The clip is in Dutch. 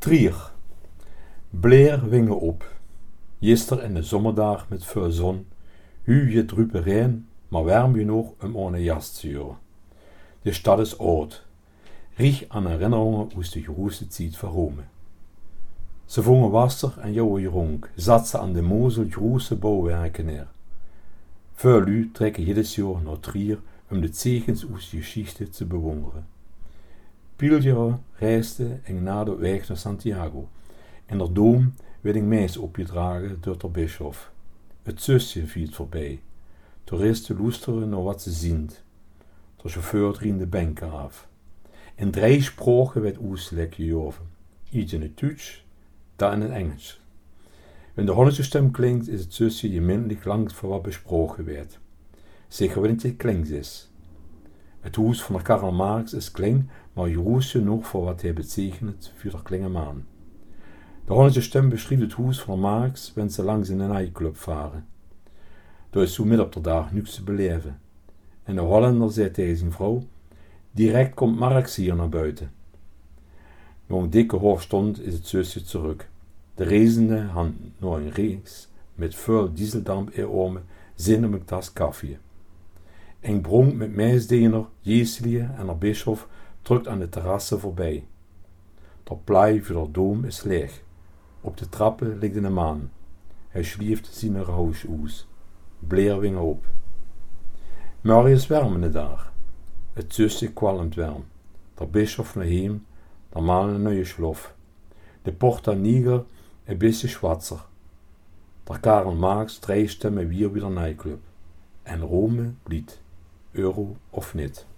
Trier. Bleer wingen op. Gister in de zomerdag met veel zon. Hu je drupe reen, maar warm genoeg om ohne jas te juren. De stad is oud. Riech aan herinneringen uit de große tijd van Rome. Ze vongen wasser en jouwe jeronk, zat ze aan de Mosel große bouwwerken neer. Veel lu trekken jedes jaar naar Trier om de tekens uit de geschichte te bewonderen. Pilgeren reisden en na de weg naar Santiago. In de doom werd een meis opgedragen door de bisschop. Het zusje viel voorbij. Toeristen luisteren naar wat ze zien. De chauffeur driende de benken af. In 3 spraken werd uitleg gegeven. Iets in het Duits, dat in het Engels. Wenn de Hollandse stem klinkt, is het zusje gemeenlijk langs voor wat besproken werd. Zeker wanneer het klinkt is. Het huis van Karl Marx is klein, maar groot genoeg voor wat hij betekent voor de kleine man. De Hollandse stem beschrijft het huis van Marx wanneer ze langs in een nightclub varen. Er is zo midden op de dag niets te beleven. En de Hollander zei tegen zijn vrouw: direct komt Marx hier naar buiten. Na een dikke hoofdstond is het zusje terug. De reizende had nog een reis met veel dieseldamp enorme zin om een tas koffie. Een bronk met meisdiener, Jezelie en haar bisschop drukt aan de terrassen voorbij. De plei voor de doom is leeg. Op de trappen ligt een man. Hij schlieft zijn huis uit. Bleerwingen op. Marius warmende daar. Het zusje kwalmt warm. De bisschop naar heem, de man een nieuwe slof. De porta niger een beetje schwatser. Der Karl Marx 3 stemmen weer naar nightclub. En Rome bliet. Euro of niet.